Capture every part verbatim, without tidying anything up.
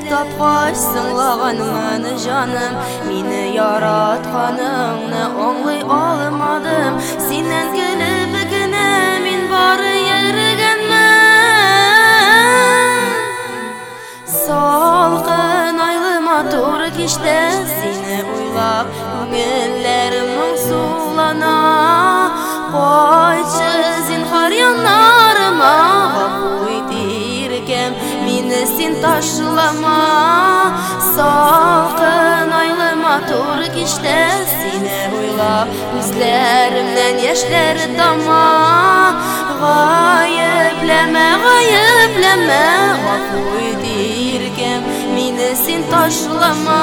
tapqaç sыңlağanыңны жаным, Meni yaratqanыңны аңлый алмадым. Синнән көлеп генә мин бары йөргәнмен. Салкын айлы матур кичтә сине уйлап күңелләрем моңсулана. Кайтчы зинһар яннарыма, гафу ит иркәм, мине син ташлама. Салкын айлы матур кичтә сине уйлап күзләремнән яшьләр тама. Гаепләмә, гаепләмә, гафу ит иркәм, мине син ташлама.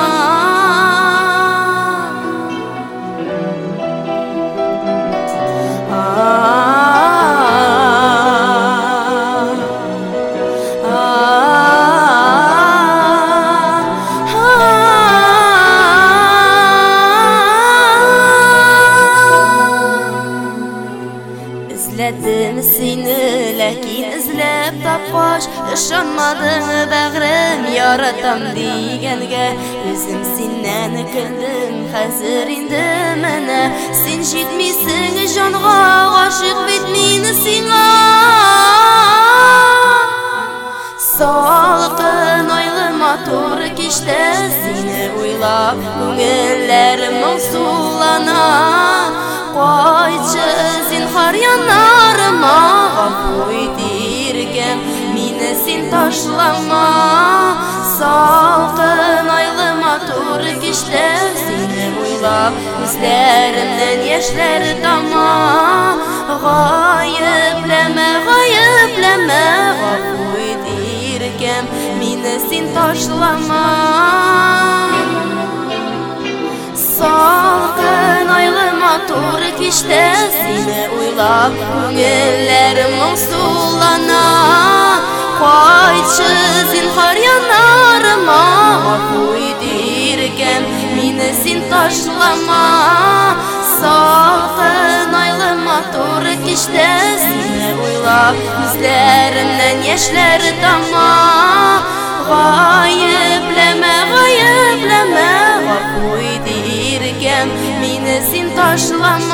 İzledim seni, lakin izlep tapqaç ышанмадың бәгърем яратам дигәнгә. Үзем синнән көлдем, хәзер инде менә син җитмисең җанга, гашык бит мин сиңа. Салкын айлы матур кичтә сине уйлап күңелләрем моңсулана. Кайтчы зинһар яннарыма, гафу ит иркәм, мине син ташлама. Салкын айлы матур кичтә сине уйлап күзләремнән яшьләр тама. Гаепләмә, гаепләмә, гафу ит иркәм, мине син ташлама. Салкын айлы матур кичтә сине уйлап күңелләрем моңсулана. Кайтчы зинһар яннарыма, гафу ит иркәм, мине син ташлама. Салкын айлы матур кичтә сине уйлап күзләремнән яшьләр тама. Гаепләмә, гаепләмә, гафу ит иркәм, мине син ташлама.